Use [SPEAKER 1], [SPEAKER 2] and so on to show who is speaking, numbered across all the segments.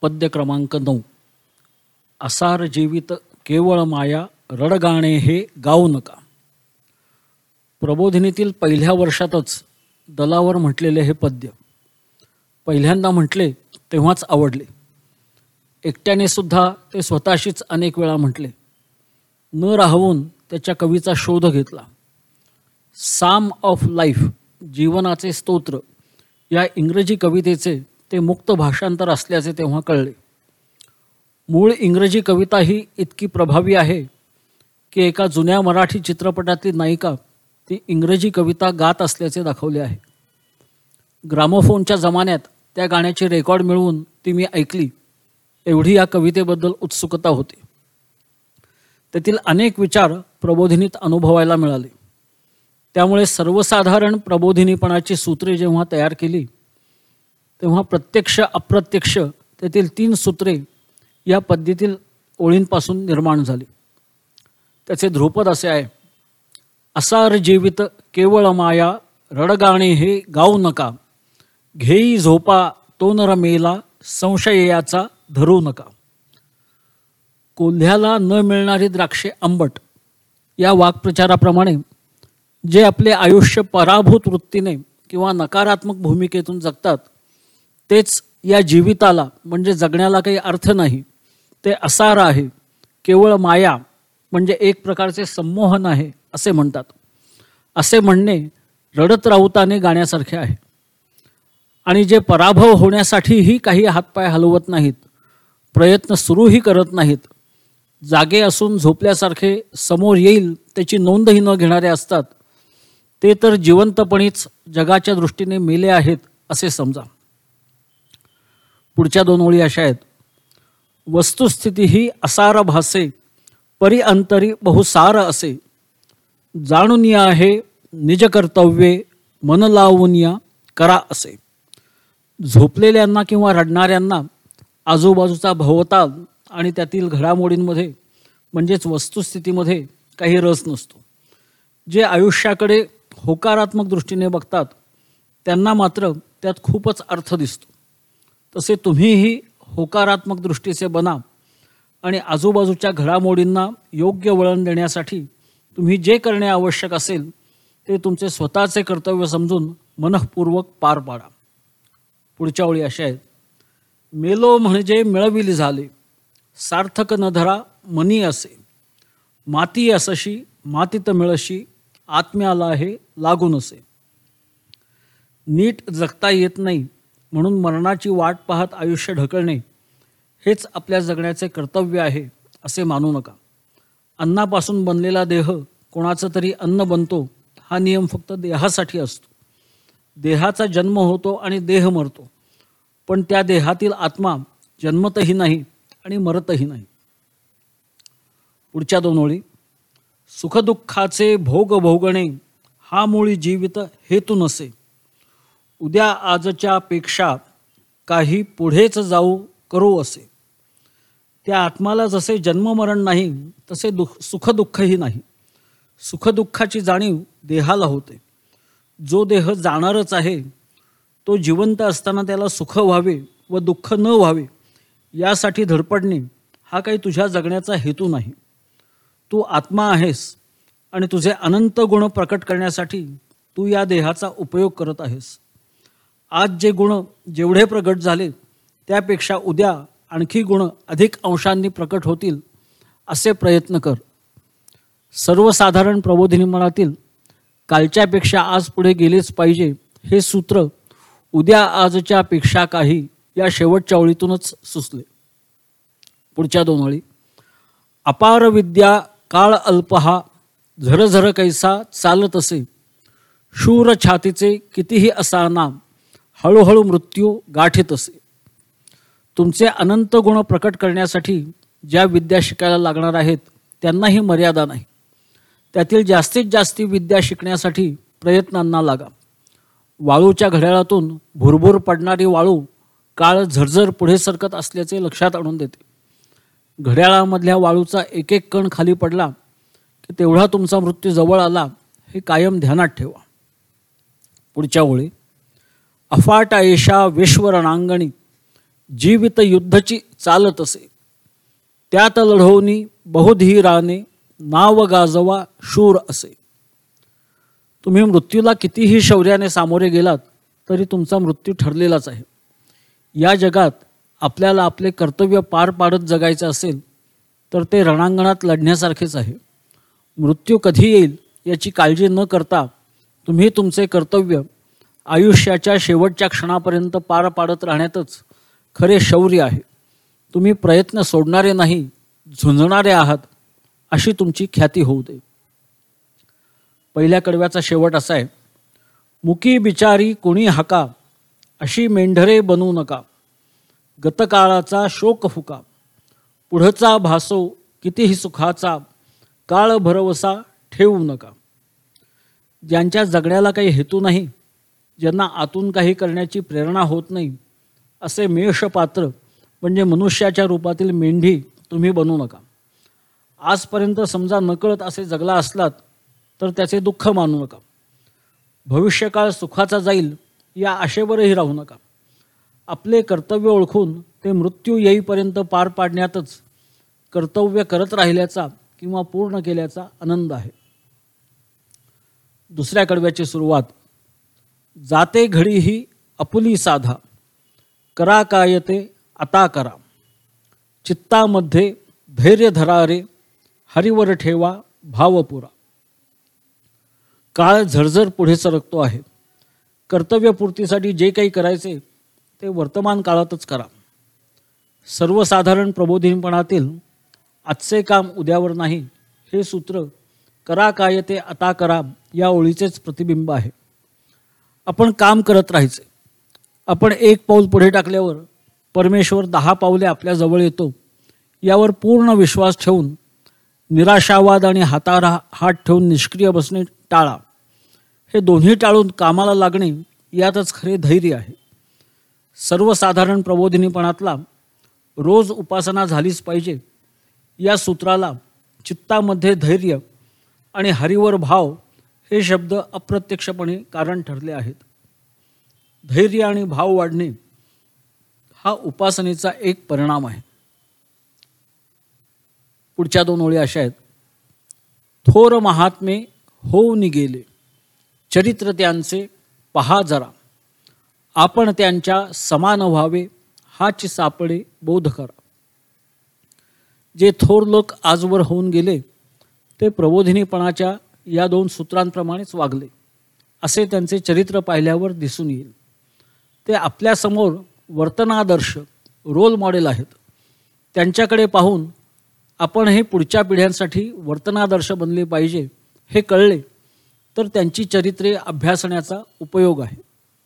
[SPEAKER 1] पद्य क्रमांक 9. असार जीवित केवळ माया, रडगाणे हे गाऊ नका. प्रबोधिनीतील पहिल्या वर्षातच दलावर म्हटलेले हे पद्य पहिल्यांदा म्हटले तेव्हाच आवडले. एकट्याने सुद्धा ते स्वतःशीच अनेक वेळा म्हटले. न राहवून त्याच्या कवीचा शोध घेतला. साम ऑफ लाईफ, जीवनाचे स्तोत्र, या इंग्रजी कवितेचे ते मुक्त भाषांतर असल्याचे तेव्हा कळले. मूळ इंग्रजी कविता ही इतकी प्रभावी आहे की एका जुन्या मराठी चित्रपटातली नायिका ती इंग्रजी कविता गात असल्याचे दाखवले आहे. ग्रामोफोनच्या जमान्यात त्या गाण्याची रेकॉर्ड मिळवून ती मी ऐकली, एवढी या कवितेबद्दल उत्सुकता होती. त्यातील अनेक विचार प्रबोधिनीत अनुभवायला मिळाले. त्यामुळे सर्वसाधारण प्रबोधिनीपणाची सूत्रे जेव्हा तयार केली तेव्हा प्रत्यक्ष अप्रत्यक्ष त्यातील 3 सूत्रे या पद्धतीतील ओळींपासून निर्माण झाली. त्याचे ध्रुपद असे आहे: असार जीवित केवळ माया, रडगाणे हे गाऊ नका. घेई झोपा तो नर मेला, संशयाचा धरू नका. कोल्ह्याला न मिळणारी द्राक्षे आंबट, या वाक्प्रचाराप्रमाणे जे आपले आयुष्य पराभूत वृत्तीने किंवा नकारात्मक भूमिकेतून जगतात तेच या जीविताला म्हणजे जगण्याला काही अर्थ नाही, ते असार आहे, केवळ माया म्हणजे एक प्रकारचे संमोहन आहे असे म्हणतात. असे म्हणणे रडत राऊताने गाण्यासारखे आहे. आणि जे पराभव होण्यासाठीही काही हातपाय हलवत नाहीत, प्रयत्न सुरूही करत नाहीत, जागे असून झोपल्यासारखे समोर येईल त्याची नोंदही न घेणारे असतात, ते तर जिवंतपणीच जगाच्या दृष्टीने मेले आहेत असे समजा. पुढच्या 2 ओळी अशा आहेत: वस्तुस्थिती ही असार भासे, परी अंतरी बहुसार असे. जाणून या हे निज कर्तव्ये, मन लावून या करा असे. झोपलेल्यांना किंवा रडणाऱ्यांना आजूबाजूचा भोवताल आणि त्यातील घडामोडींमध्ये म्हणजेच वस्तुस्थितीमध्ये काही रस नसतो. जे आयुष्याकडे होकारात्मक दृष्टीने बघतात त्यांना मात्र त्यात खूपच अर्थ दिसतो. तसे तुम्हीही होकारात्मक दृष्टीचे बना आणि आजूबाजूच्या घडामोडींना योग्य वळण देण्यासाठी तुम्ही जे करणे आवश्यक असेल ते तुमचे स्वतःचे कर्तव्य समजून मनःपूर्वक पार पाडा. पुढच्या ओळी अशा आहेत: मेलो म्हणजे मिळविली झाले, सार्थक न धरा मनी असे. माती असशी मातीत मिळशी, आत्म्याला हे लागून असे. नीट जगता येत नाही म्हणून मरणाची वाट पाहत आयुष्य ढकलणे हेच आपल्या जगण्याचे कर्तव्य आहे असे मानू नका. अन्नापासून बनलेला देह कोणाचं तरी अन्न बनतो हा नियम फक्त देहासाठी असतो. देहाचा जन्म होतो आणि देह मरतो, पण त्या देहातील आत्मा जन्मतही नाही आणि मरतही नाही. पुढच्या 2 ओळी: सुखदुःखाचे भोग भोगणे हा मूळी जीवित हेतू नसे. उद्या आजच्या पेक्षा काही पुढेच जाऊ करू असे. त्या आत्माला जसे जन्ममरण नाही तसे सुखदुःखही नाही. सुखदुःखाची जाणीव देहाला होते. जो देह जाणारच आहे तो जिवंत असताना त्याला सुख व्हावे व दुःख न व्हावे यासाठी धडपडणे हा काही तुझ्या जगण्याचा हेतू नाही. तू आत्मा आहेस आणि तुझे अनंत गुण प्रकट करण्यासाठी तू या देहाचा उपयोग करत आहेस. आज जे गुण जेवढे प्रगट झाले त्यापेक्षा उद्या आणखी गुण अधिक अंशांनी प्रकट होतील असे प्रयत्न कर. सर्वसाधारण प्रबोधिनी मनातील कालच्यापेक्षा आज पुढे गेलेच पाहिजे हे सूत्र उद्या आजच्या पेक्षा काही या शेवटच्या ओळीतूनच सुचले. पुढच्या 2 ओळी: अपार विद्या काळ अल्पहा, झरझर कैसा चालत असे. शूर छातीचे कितीही असा नाम, हळूहळू मृत्यू गाठीत असे. तुमचे अनंत गुण प्रकट करण्यासाठी ज्या विद्या शिकायला लागणार आहेत त्यांनाही मर्यादा नाही. त्यातील जास्तीत जास्त विद्या शिकण्यासाठी प्रयत्नांना लागा. वाळूच्या घड्याळातून भुरभुर पडणारी वाळू काळ झरझर पुढे सरकत असल्याचे लक्षात आणून देते. घड्याळामधल्या वाळूचा एक एक कण खाली पडला की तेवढा तुमचा मृत्यू जवळ आला हे कायम ध्यानात ठेवा. पुढच्या ओळी: अफाट ऐशा विश्वरणांगणी, जीवित युद्धची चालत असे, त्यात लढवणी बहुधीराने नाव गाजवा शूर असे. तुम्ही मृत्यूला कितीही शौर्याने सामोरे गेलात तरी तुमचा मृत्यू ठरलेलाच आहे. या जगात आपल्याला आपले कर्तव्य पार पाडत जगायचे असेल तर ते रणांगणात लढण्यासारखेच आहे. मृत्यू कधी येईल याची काळजी न करता तुम्ही तुमचे कर्तव्य आयुष्याच्या शेवटच्या क्षणापर्यंत पार पाडत राहण्यातच खरे शौर्य आहे. तुम्ही प्रयत्न सोडणारे नाही, झुंजणारे आहात, अशी तुमची ख्याती होऊ दे. पहिल्या कडव्याचा शेवट असा आहे: मुकी बिचारी कोणी हाका, अशी मेंढरे बनू नका. गतकाळाचा शोक फुका, पुढचा भासो कितीही सुखाचा. काळ भरवसा ठेवू नका. ज्यांच्या जगण्याला काही हेतू नाही, ज्यांना आतून काही करण्याची प्रेरणा होत नाही, असे मेषपात्र म्हणजे मनुष्याच्या रूपातील मेंढी तुम्ही बनू नका. आजपर्यंत समजा नकळत असे जगला असलात तर त्याचे दुःख मानू नका. भविष्यकाळ सुखाचा जाईल या आशेवरही राहू नका. आपले कर्तव्य ओळखून ते मृत्यू येईपर्यंत पार पाडण्यातच कर्तव्य करत राहिल्याचा किंवा पूर्ण केल्याचा आनंद आहे. दुसऱ्या कडव्याची सुरुवात: जाते घडी ही आपुली साधा, करा काय ते आता करा. चित्तामध्ये धैर्य धरा रे, हरिवर ठेवा भावपुरा. काळ झरझर पुढे सरकतो आहे. कर्तव्यपूर्तीसाठी जे काही करायचे ते वर्तमान काळातच करा. सर्वसाधारण प्रबोधिनपणातील आजचे काम उद्यावर नाही हे सूत्र करा काय ते आता करा या ओळीचेच प्रतिबिंब आहे. आपण काम करत राहायचे. आपण एक पाऊल पुढे टाकल्यावर परमेश्वर 10 पावले आपल्या जवळ येतो यावर पूर्ण विश्वास ठेवून निराशावाद आणि हातावर हात ठेवून निष्क्रिय बसणे टाळा. हे दोन्ही टाळून कामाला लागणे यातच खरे धैर्य आहे. सर्वसाधारण प्रबोधिनीपणातला रोज उपासना झालीच पाहिजे या सूत्राला चित्तामध्ये धैर्य आणि हरिवर भाव हे शब्द अप्रत्यक्षपणे कारण ठरले आहेत. धैर्य आणि भाव वाढणे हा उपासनेचा एक परिणाम आहे. पुढच्या 2 ओळी अशा आहेत: थोर महात्मे होऊन गेले, चरित्र त्यांचे पहा जरा. आपण त्यांच्या समान व्हावे हाच सापडे बोध करा. जे थोर लोक आजवर होऊन गेले ते प्रबोधिनीपणाच्या या 2 सूत्रांप्रमाणेच वागले असे त्यांचे चरित्र पाहिल्यावर दिसून येईल. ते आपल्यासमोर वर्तनादर्श रोल मॉडेल आहेत. त्यांच्याकडे पाहून आपण हे पुढच्या पिढ्यांसाठी वर्तनादर्श बनले पाहिजे हे कळले तर त्यांची चरित्रे अभ्यासण्याचा उपयोग आहे.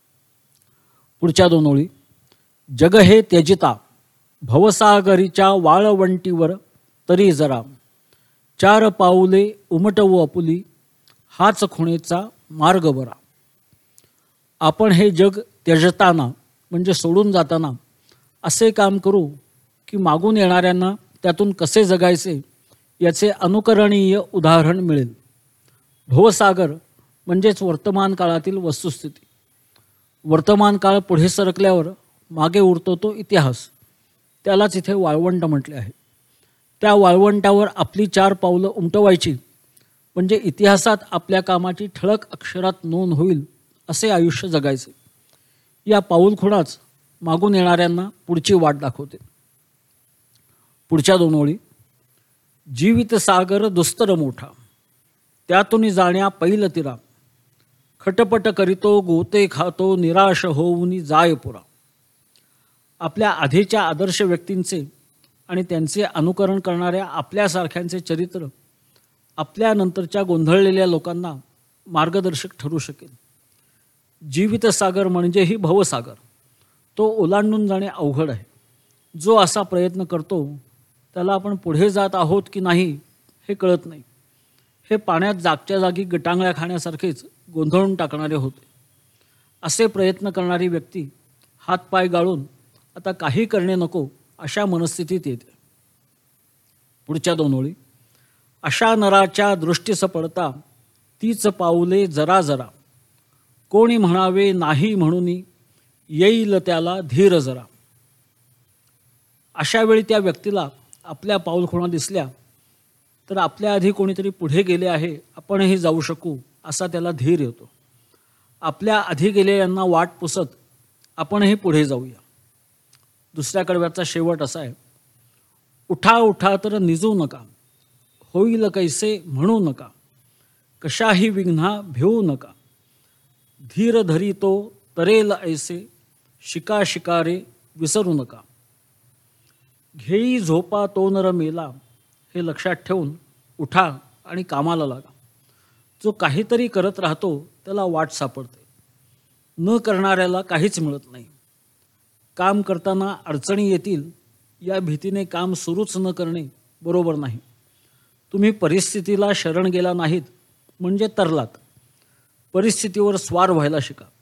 [SPEAKER 1] पुढच्या 2 ओळी: जग हे त्यजिता, भवसागरीच्या वाळवंटीवर तरी जरा. 4 पाऊले उमटवू आपुली, हाच खुणेचा मार्ग बरा. आपण हे जग त्यजताना म्हणजे सोडून जाताना असे काम करू की मागून येणाऱ्यांना त्यातून कसे जगायचे याचे अनुकरणीय उदाहरण मिळेल. भवसागर म्हणजेच वर्तमान काळातील वस्तुस्थिती. वर्तमान काळ पुढे सरकल्यावर मागे उरतो तो इतिहास. त्यालाच इथे वाळवंट म्हटले आहे. त्या वाळवंटावर आपली 4 पावलं उमटवायची म्हणजे इतिहासात आपल्या कामाची ठळक अक्षरात नोंद होईल असे आयुष्य जगायचे. या पाऊलखुणाच मागून येणाऱ्यांना पुढची वाट दाखवते. पुढच्या 2 ओळी: जीवित सागर दुस्तर मोठा, त्यातून जाण्या पैल तिरा. खटपट करीतो गोते खातो, निराश होऊन जाय पुरा. आपल्या आधीच्या आदर्श व्यक्तींचे आणि त्यांचे अनुकरण करणाऱ्या आपल्यासारख्यांचे चरित्र आपल्यानंतरच्या गोंधळलेल्या लोकांना मार्गदर्शक ठरू शकेल. जीवित सागर म्हणजेही भवसागर. तो ओलांडून जाणे अवघड आहे. जो असा प्रयत्न करतो त्याला आपण पुढे जात आहोत की नाही हे कळत नाही. हे पाण्यात जागच्या जागी गटांगळ्या खाण्यासारखेच गोंधळून टाकणारे होते. असे प्रयत्न करणारी व्यक्ती हातपाय गाळून आता काही करणे नको अशा मनस्थितीत येते. पुढच्या 2 ओळी: अशा नराच्या दृष्टीस पडता, तीच पाऊले जरा जरा. कोणी म्हणावे नाही म्हणून, येईल त्याला धीर जरा. अशा वेळी त्या व्यक्तीला आपल्या पाऊलखुणा दिसल्या तर आपल्या आधी कोणीतरी पुढे गेले आहे, आपणही जाऊ शकू असा त्याला धीर येतो. आपल्या आधी गेलेल्यांना वाट पुसत आपणही पुढे जाऊया. दुसऱ्या कडव्याचा शेवट असा आहे, उठा उठा तर निजू नका, होईल कैसे म्हणू नका, कशाही विघ्ना भिवू नका, धीर धरी तो तरेल ऐसे, शिका शिकारे विसरू नका. घेई झोपा तो नर मेला, हे लक्षात ठेवून उठा आणि कामाला लागा. जो काहीतरी करत राहतो त्याला वाट सापडते. न करणाऱ्याला काहीच मिळत नाही. काम करताना अडचणी येतील या भीतीने काम सुरूच न करणे बरोबर नाही. तुम्ही परिस्थितीला शरण गेला नाहीत म्हणजे तरलात. परिस्थितीवर स्वार व्हायला शिका.